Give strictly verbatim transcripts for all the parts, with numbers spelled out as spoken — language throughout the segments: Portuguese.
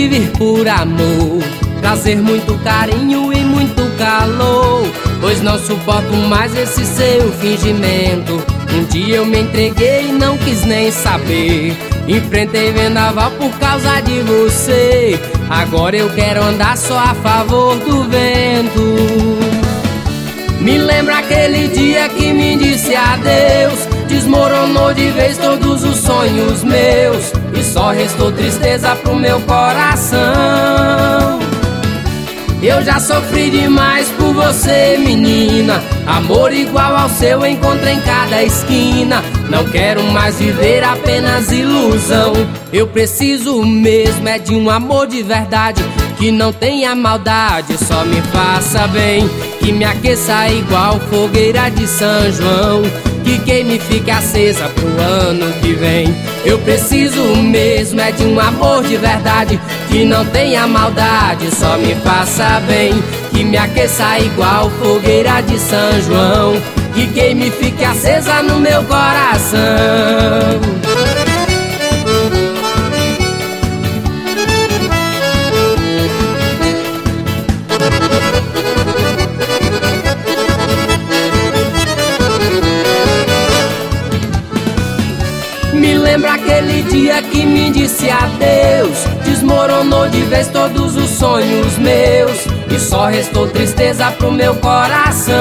viver por amor, trazer muito carinho e muito calor, pois não suporto mais esse seu fingimento. Um dia eu me entreguei e não quis nem saber, enfrentei vendaval por causa de você. Agora eu quero andar só a favor do vento. Me lembra aquele dia que me disse adeus, desmoronou de vez todos os sonhos meus, e só restou tristeza pro meu coração. Eu já sofri demais por você, menina, amor igual ao seu encontro em cada esquina. Não quero mais viver apenas ilusão, eu preciso mesmo é de um amor de verdade, que não tenha maldade, só me faça bem, que me aqueça igual fogueira de São João, que queime fique acesa pro ano que vem. Eu preciso mesmo é de um amor de verdade, que não tenha maldade, só me faça bem, que me aqueça igual fogueira de São João, que queime fique acesa no meu coração. Me lembra aquele dia que me disse adeus, desmoronou de vez todos os sonhos meus, e só restou tristeza pro meu coração.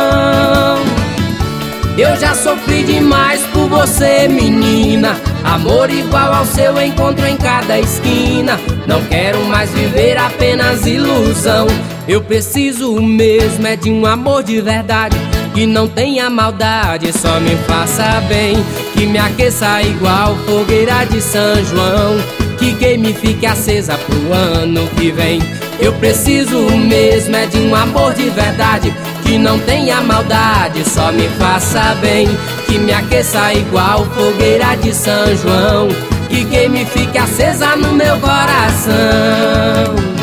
Eu já sofri demais por você, menina, amor igual ao seu encontro em cada esquina. Não quero mais viver apenas ilusão, eu preciso mesmo é de um amor de verdade, que não tenha maldade, só me faça bem, que me aqueça igual fogueira de São João, que queime fique acesa pro ano que vem. Eu preciso mesmo é de um amor de verdade, que não tenha maldade, só me faça bem, que me aqueça igual fogueira de São João, que queime fique acesa no meu coração.